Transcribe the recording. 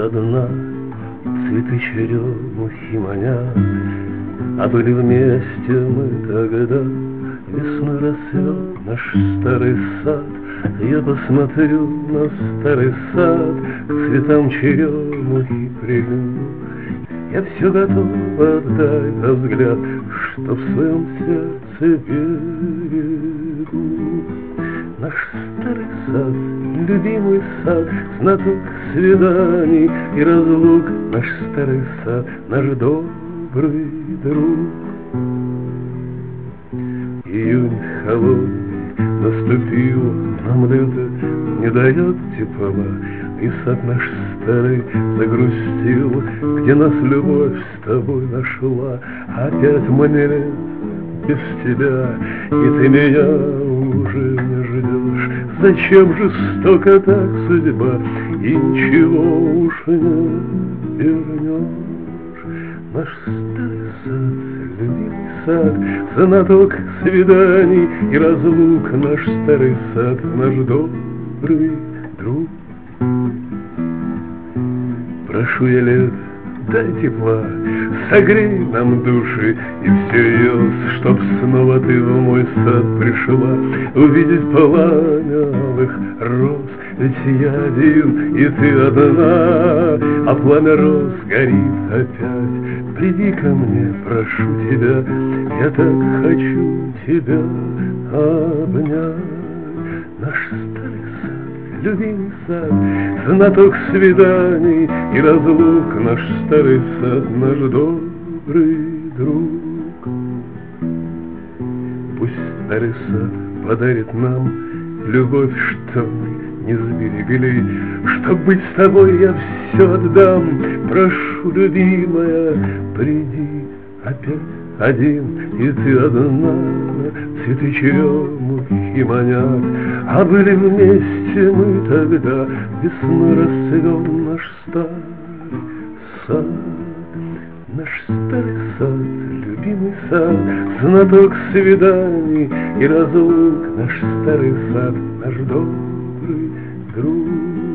одна, цветы черемухи манят. А были вместе мы тогда, весной расцвел наш старый сад. Я посмотрю на старый сад, к цветам черемухи прильну. Я все готов отдать за взгляд, что в своем сердце берегу. Наш старый сад, любимый сад, знаток свиданий и разлук. Наш старый сад, наш добрый друг. Июнь холодный наступил, нам лето не дает тепла. И сад наш старый загрустил, где нас любовь с тобой нашла. Опять мне лет без тебя, и ты меня уже не ждешь. Зачем жестоко так судьба, и ничего уж не вернешь. Наш старый сад, любимый сад, знаток свиданий и разлук. Наш старый сад, наш добрый друг. Прошу я лет, дай тепла, согрей нам души и всерьез, чтоб снова ты в мой сад пришла, увидеть пламя алых роз. Ведь я один, и ты одна, а пламя роз горит опять. Приди ко мне, прошу тебя, я так хочу тебя обнять. Наш старый сад, любимый сад, знаток свиданий и разлук. Наш старый сад, наш добрый друг. Пусть старый сад подарит нам любовь, что мы не сберегли. Чтоб быть с тобой, я все отдам. Прошу, любимая, приди опять один, и ты одна. Цветы черемухи манят, а были вместе мы тогда. Весной расцвел наш старый сад. Наш старый сад, любимый сад, знаток свиданий и разлук. Наш старый сад, наш добрый друг.